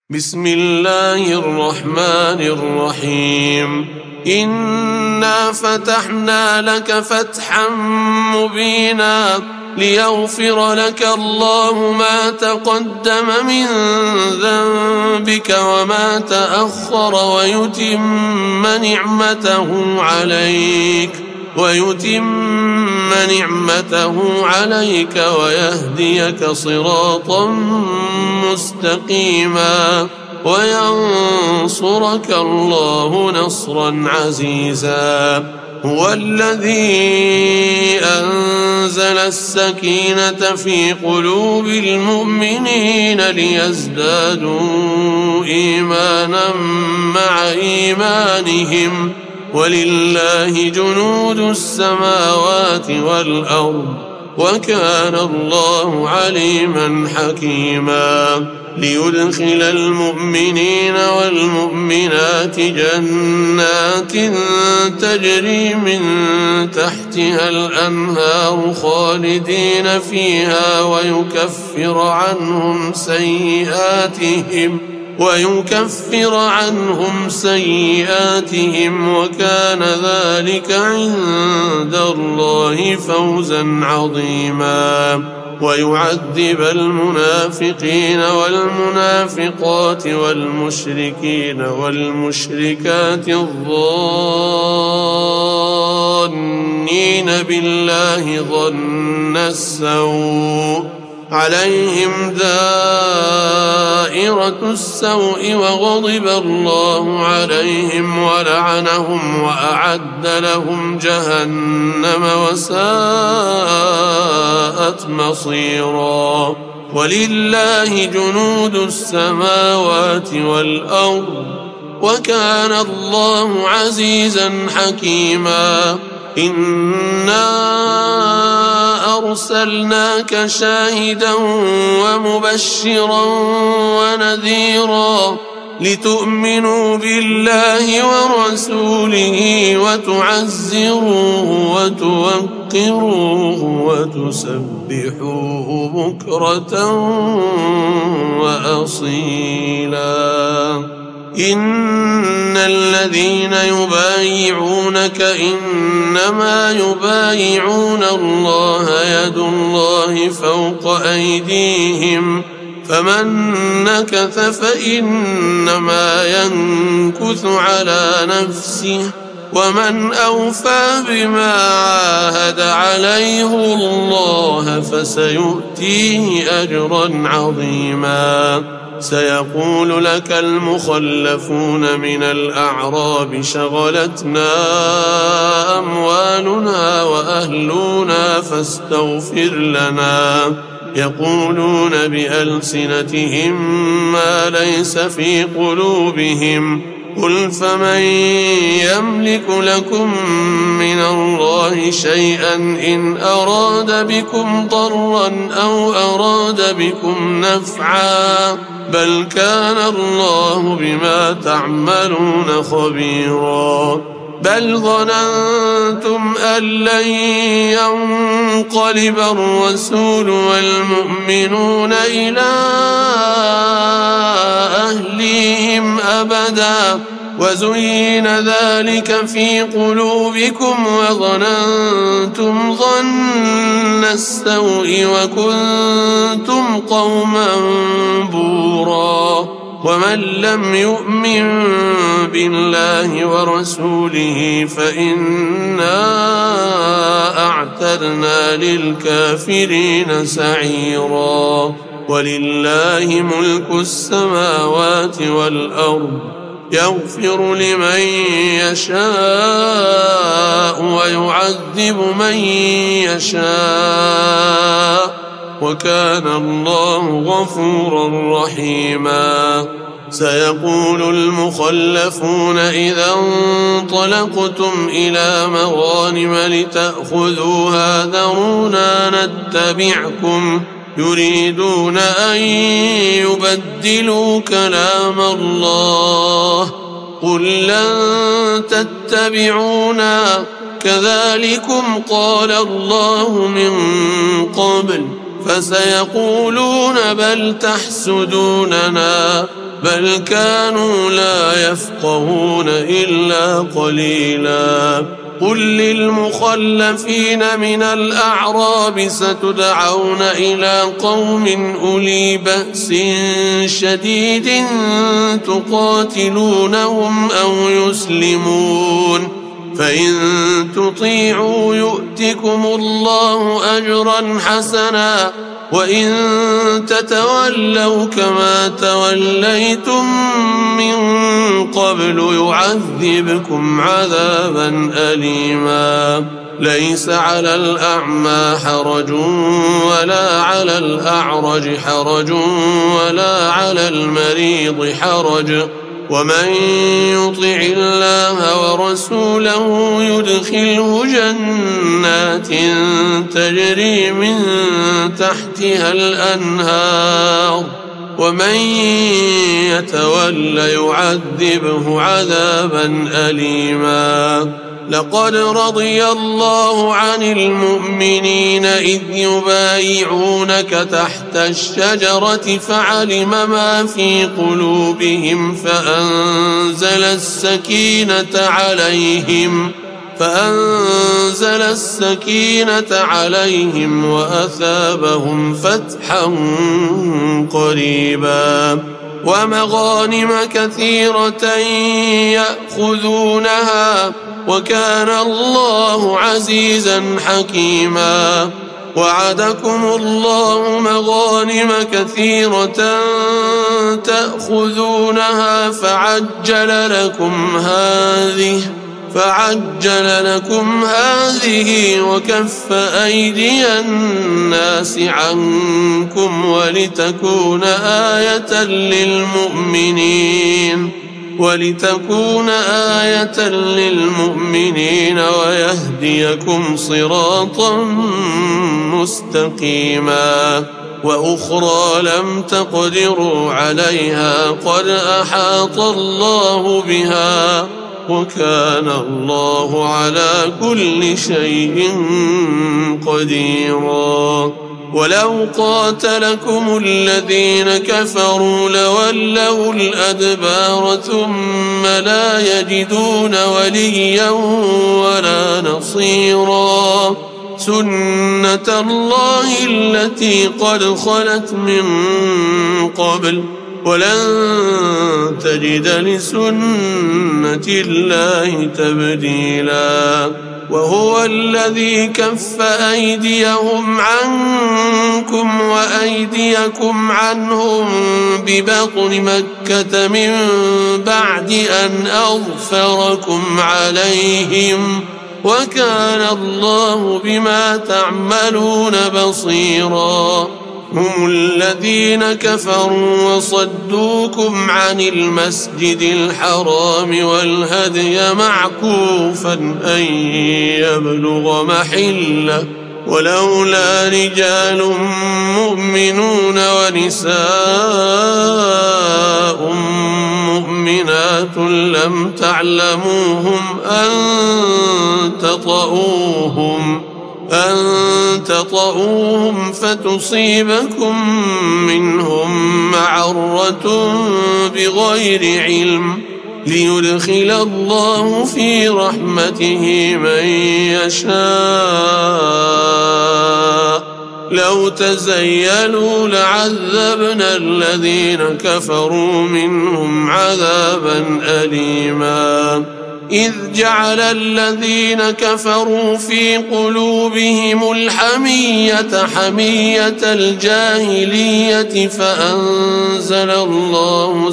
بسم الله الرحمن الرحيم إنا فتحنا لك فتحا مبينا ليغفر لك الله ما تقدم من ذنبك وما تأخر ويتم نعمته عليك ويهديك صراطا مستقيما وينصرك الله نصرا عزيزا. هو الذي أنزل السكينة في قلوب المؤمنين ليزدادوا إيمانا مع إيمانهم ولله جنود السماوات والأرض وكان الله عليما حكيما. ليدخل المؤمنين والمؤمنات جنات تجري من تحتها الأنهار خالدين فيها ويكفر عنهم سيئاتهم وكان ذلك عند الله فوزا عظيما. ويعذب المنافقين والمنافقات والمشركين والمشركات الظانين بالله ظن السوء عليهم دائرة السوء وغضب الله عليهم ولعنهم وأعد لهم جهنم وساءت مصيرا. ولله جنود السماوات والأرض وكان الله عزيزا حكيما. إنا أرسلناك شاهدا ومبشرا ونذيرا لتؤمنوا بالله ورسوله وتعزروه وتوقروه وتسبحوه بكرة وأصيلا. إن الذين يبايعونك إنما يبايعون الله يد الله فوق أيديهم فمن نكث فإنما ينكث على نفسه ومن أوفى بما عاهد عليه الله فسيؤتيه أجرا عظيما. سيقول لك المخلفون من الأعراب شغلتنا أموالنا وأهلنا فاستغفر لنا يقولون بألسنتهم ما ليس في قلوبهم قل فمن يملك لكم من الله شيئا إن أراد بكم ضرا أو أراد بكم نفعا بل كان الله بما تعملون خبيرا. بل ظننتم أن لن ينقلب الرسول والمؤمنون إلى أهليهم أبدا وزين ذلك في قلوبكم وظننتم ظن السوء وكنتم قوما بورا. ومن لم يؤمن بالله ورسوله فإنا أعتدنا للكافرين سعيرا. ولله ملك السماوات والأرض يغفر لمن يشاء ويعذب من يشاء وكان الله غفورا رحيما. سيقول المخلفون إذا انطلقتم إلى مغانم لتأخذوها ذرونا نتبعكم يريدون أن يبدلوا كلام الله قل لن تتبعونا كذلكم قال الله من قبل فسيقولون بل تحسدوننا بل كانوا لا يفقهون إلا قليلا قل للمخلفين من الأعراب ستدعون إلى قوم أولي بأس شديد تقاتلونهم أو يسلمون فإن تطيعوا يؤتكم الله أجرا حسنا وإن تتولوا كما توليتم من قبل يعذبكم عذابا أليما ليس على الأعمى حرج ولا على الأعرج حرج ولا على المريض حرج ومن يطع الله ورسوله يدخله جنات تجري من تحتها الأنهار ومن يتول يعذبه عذابا أليما لقد رضي الله عن المؤمنين إذ يبايعونك تحت الشجرة فعلم ما في قلوبهم فأنزل السكينة عليهم وأثابهم فتحا قريبا ومغانم كثيرة يأخذونها وكان الله عزيزا حكيما وعدكم الله مغانم كثيرة تأخذونها فعجل لكم هذه وكف أيدي الناس عنكم ولتكون آية للمؤمنين ويهديكم صراطا مستقيما وأخرى لم تقدروا عليها قد أحاط الله بها وكان الله على كل شيء قديرا ولو قاتلكم الذين كفروا لولوا الأدبار ثم لا يجدون وليا ولا نصيرا سنة الله التي قد خلت من قبل ولن تجد لسنة الله تبديلا وهو الذي كف أيديهم عنكم وأيديكم عنهم ببطن مكة من بعد أن أظفركم عليهم وكان الله بما تعملون بصيرا هم الذين كفروا وصدوكم عن المسجد الحرام والهدي معكوفا أن يبلغ محله ولولا رجال مؤمنون ونساء مؤمنات لم تعلموهم أن تطؤوهم فتصيبكم منهم معرة بغير علم ليدخل الله في رحمته من يشاء لو تزيلوا لعذبنا الذين كفروا منهم عذابا أليما إذ جعل الذين كفروا في قلوبهم الحمية حمية الجاهلية فأنزل الله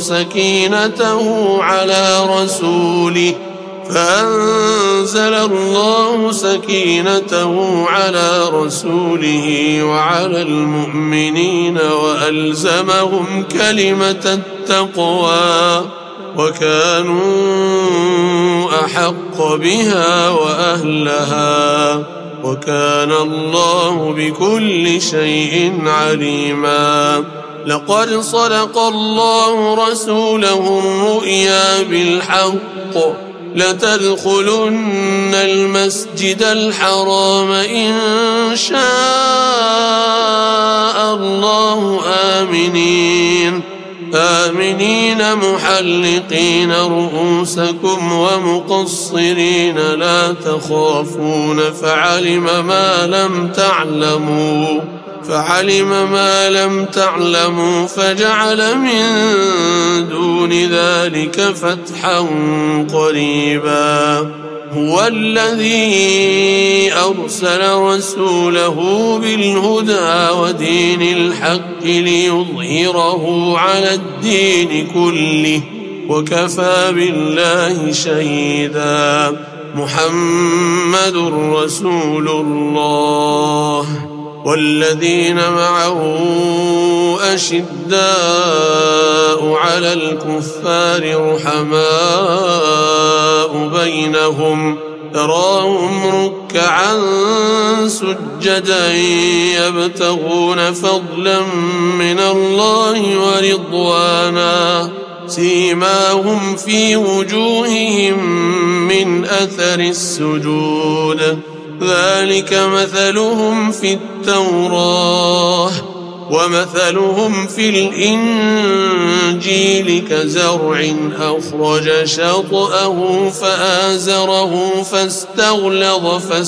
سكينته على رسوله وعلى المؤمنين وألزمهم كلمة التقوى وكانوا أحق بها وأهلها وكان الله بكل شيء عليما لقد صدق الله رسوله الرؤيا بالحق لتدخلن المسجد الحرام إن شاء الله آمنين محلقين رؤوسكم ومقصرين لا تخافون فعلم ما لم تعلموا فجعل من دون ذلك فتحا قريبا. هو الذي أرسل رسوله بالهدى ودين الحق ليظهره على الدين كله وكفى بالله شهيدا. محمد رسول الله والذين معه أشداء على الكفار رحماء بينهم تراهم ركعا سجدا يبتغون فضلا من الله ورضوانا سيماهم في وجوههم من أثر السجود ذلك مثلهم في التوراة ومثلهم في الإنجيل كزرع أخرج شطأه فآزره فاستغلظ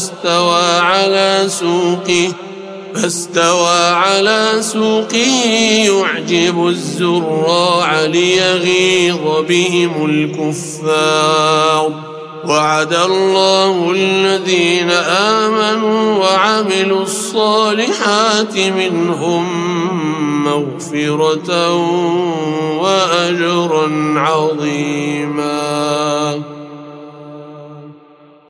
فاستوى على سوقه يعجب الزراع ليغيظ بهم الكفار. وعد الله الذين آمنوا وعملوا الصالحات منهم مغفرة وأجرا عظيما.